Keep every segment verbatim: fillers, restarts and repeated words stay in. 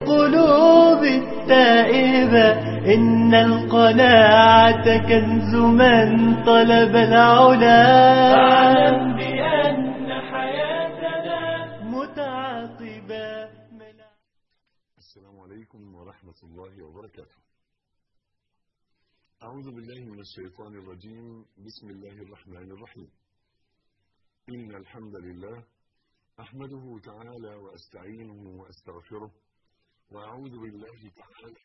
للقلوب التائبة. إن القناعة كنز من طلب العلا. فاعلم بأن حياتنا متعاقبة. السلام عليكم ورحمة الله وبركاته. أعوذ بالله من الشيطان الرجيم. بسم الله الرحمن الرحيم. إن الحمد لله أحمده تعالى وأستعينه وأستغفره، وأعوذ بالله تعالى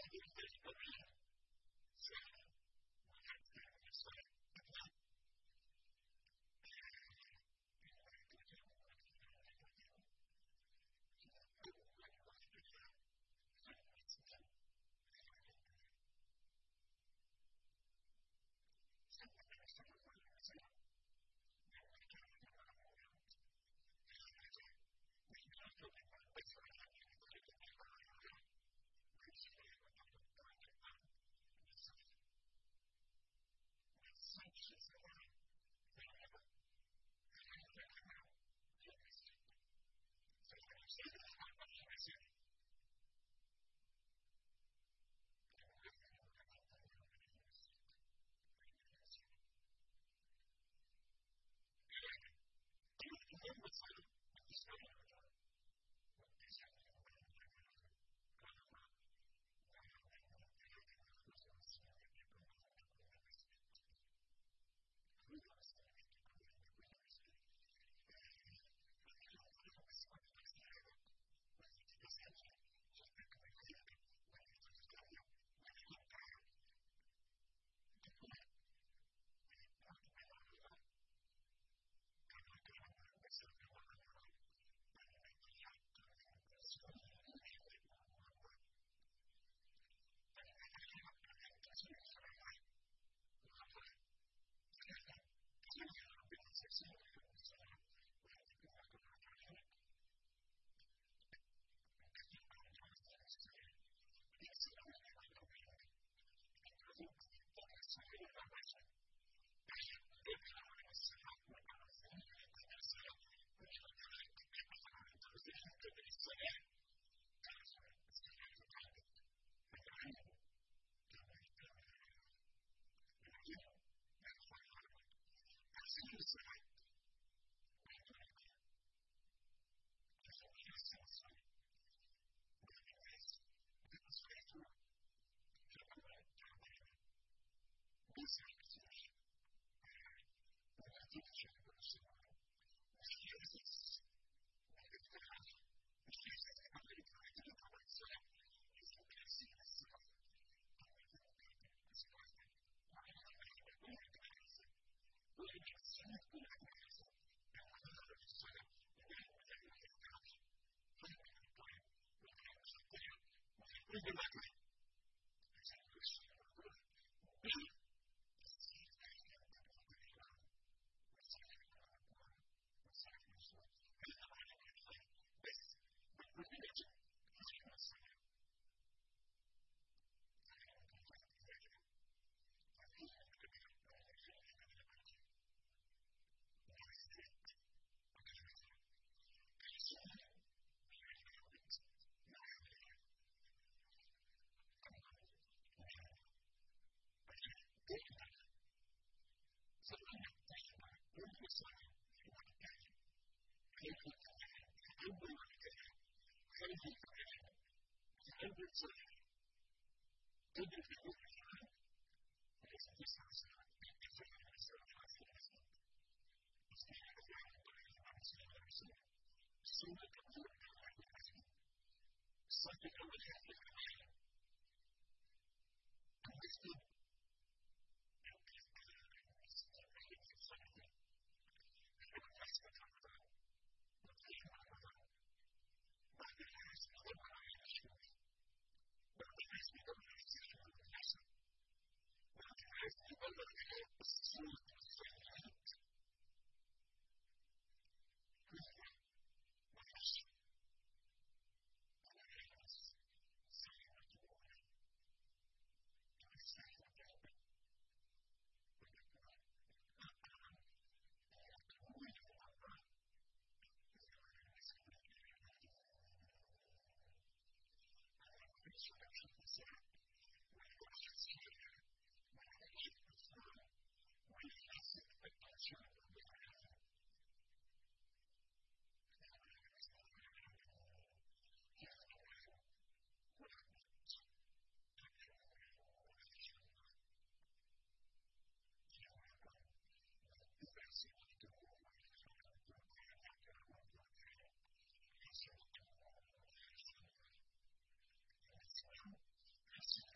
Yes.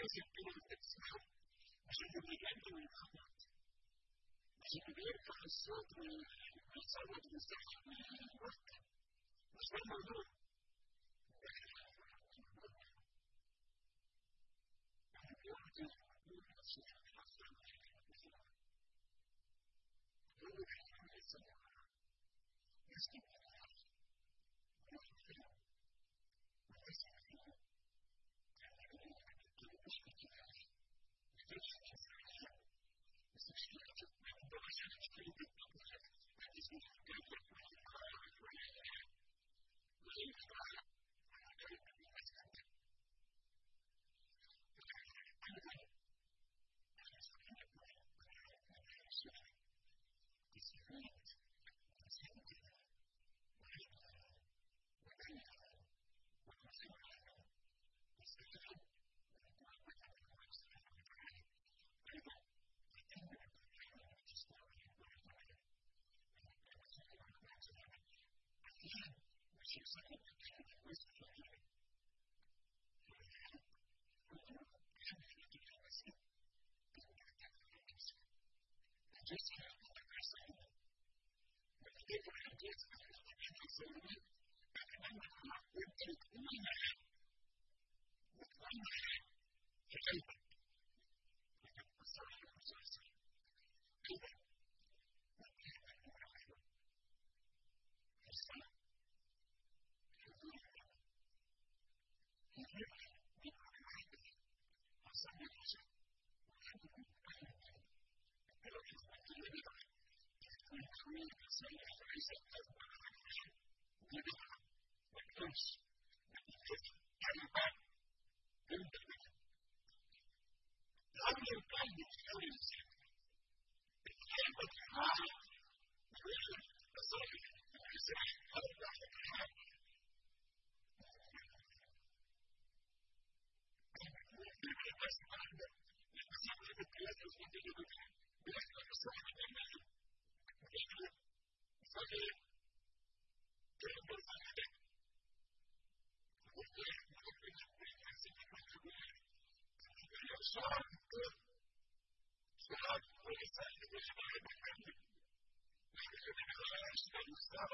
كده بالتسمية عشان يبقى الخطوات عشان يرفع الصوت ويصوت ويسخن الوقت مش ده الموضوع يعطي نفسه الحصر هو الحين يسمع يسمع يسمع ويسمع مش بكده بس مش كده ما عندهاش مشكلة بالطبع ما تسمع كده just have the person with different ideas of the necessary economic law would take one man with one man to help it. Sorry, I'm sorry, sorry. Even with the economic law. Yes, sir. You really know. You really know. You really know. I'm sorry, I'm sorry. I don't know what to do. We create the same place that we live in, but first, we need to get it back in the middle. The other kind of stories, the kind of high, really, the sort of, I say, how about the high? And we do the best part of it. We can see what the players want to do with it. We have to understand what they need. Sorry, don't go for it. Okay, I'm going to bring this in front of me. And I'm sorry, good. So I'm going to say that it's not a big thing. Maybe you're going to ask me to stop.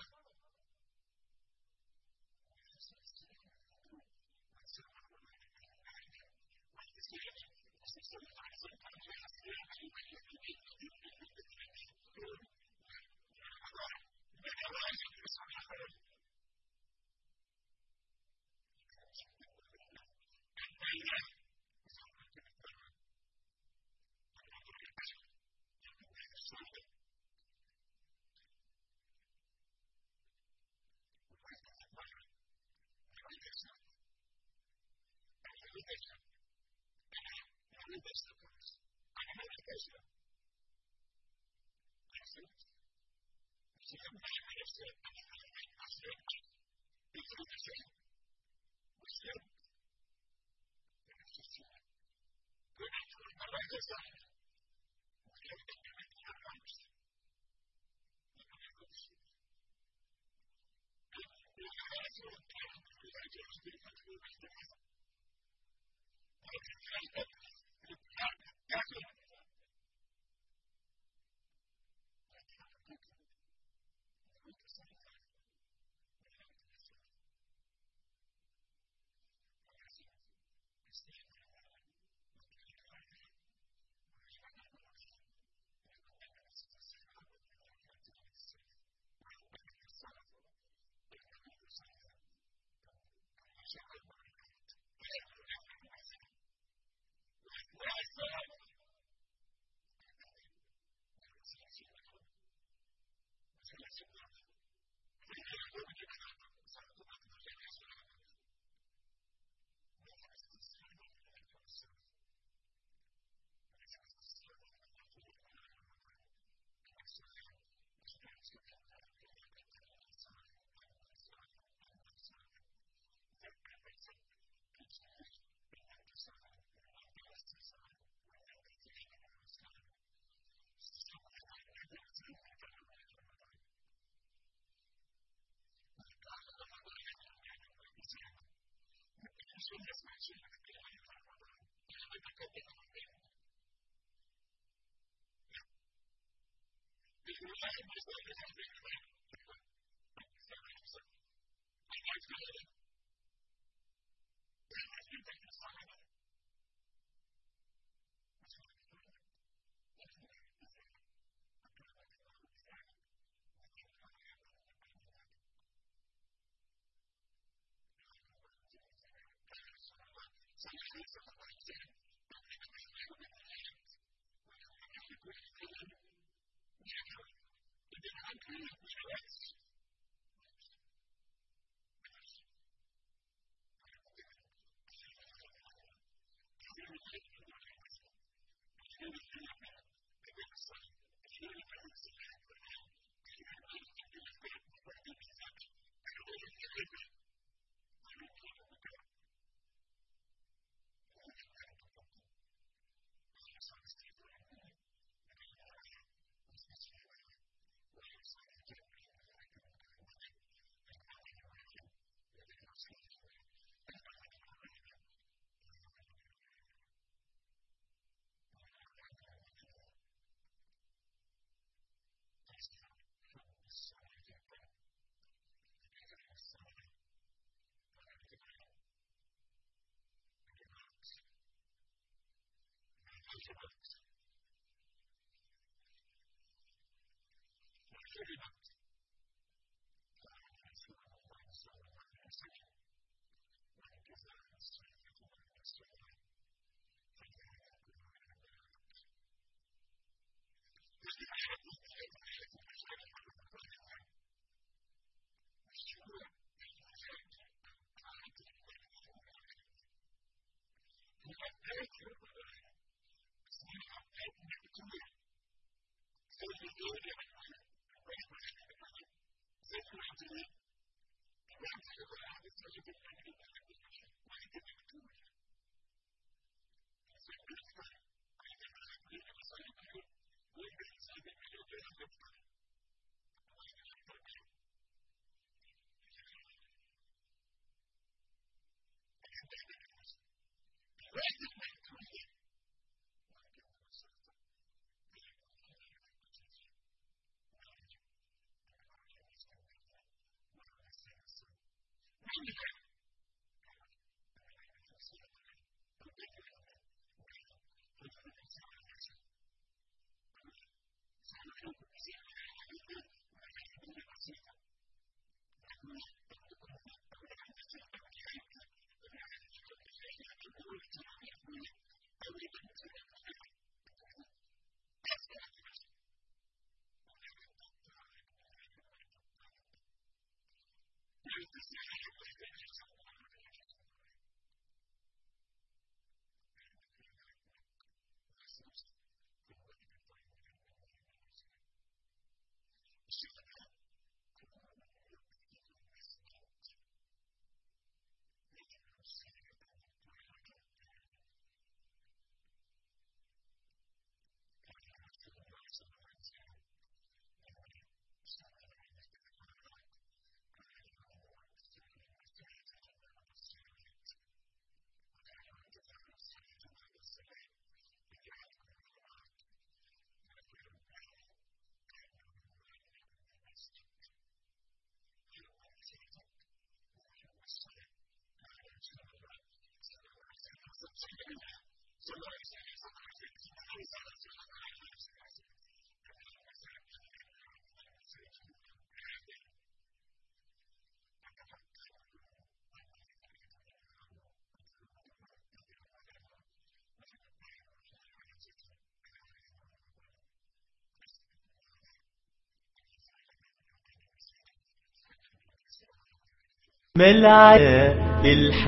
ما العيا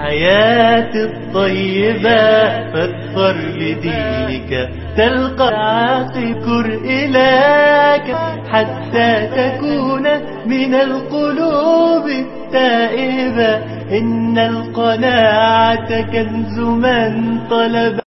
للحياة الطيبة فاظفر بدينك تلقى عاقكر إليك حتى تكون من القلوب التائبة إن القناعة كنز من طلب